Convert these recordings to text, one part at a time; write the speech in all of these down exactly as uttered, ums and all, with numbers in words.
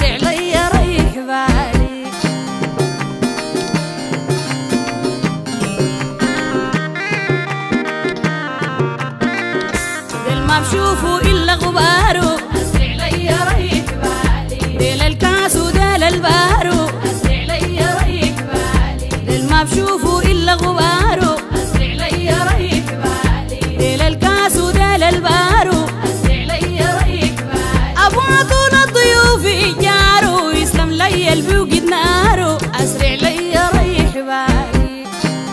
أسرع لي ريح بالي. دل ما بشوفه إلا غباره أسرع لي ريح بالي. دل الكاس ودل البارو أسرع لي ريح بالي. دل ما بشوفه إلا غباره أسرع لي ريح بالي. دل الكاس ودل البارو أسرع لي ريح بالي. أبغى طول الضيوف يجارو يسلم لي البوقد نارو أسرع لي ريح بالي.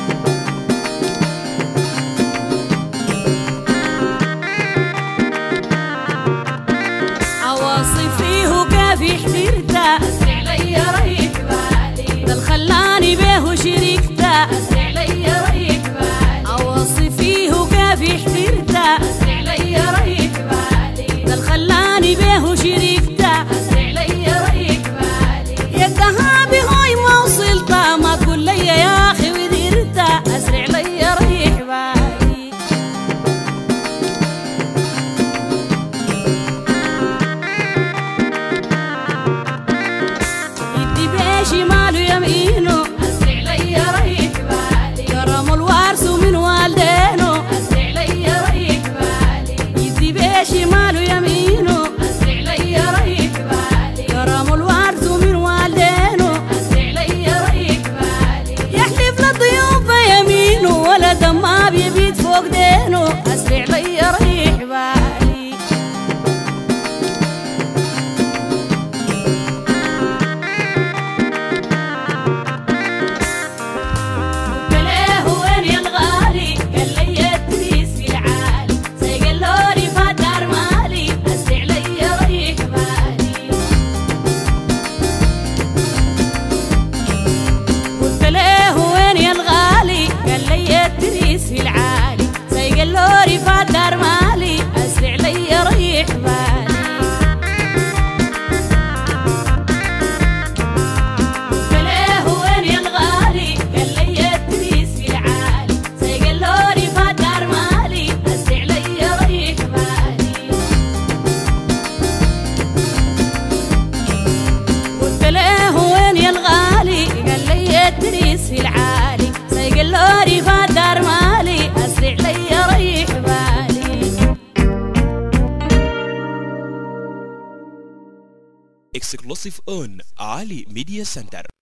أواصف فيه كافي حضرته أسرع لي ريح بالي. ده الخلاني بيه شريكته أسرع لي ريح بالي. أواصف فيه كافي حضرته أسرع لي ريح بالي. ده الخلاني بيه شريكته أسرع لي ريح بالي. يا الذهبي هاي ما وصلته ما تقول لي يا أخي وديرته أسرع لي ريح بالي. يدي بشماله يمينه أسرع لي ريح بالي. كرم الوارث من والدينه أسرع لي ريح بالي. يدي بشماله يمينه أسرع لي ريح بالي. كرم الوارث من والدينه أسرع لي ريح بالي. يحلف للضيوف بيمينه ولا دمه بيبيت فوق دينه أسرع لي ريح بالي. في العالي سيق اللوري فادار مالي أسرع لي ريح بالي. قليه وين يا الغالي قال لي التريس في العالي سيق اللوري فادار مالي أسرع لي ريح بالي. قلت له وين يا الغالي قال لي التريس في العالي سيق اللوري فادار مالي أسرع لي ريح بالي. Exclusive on Ali Media Center.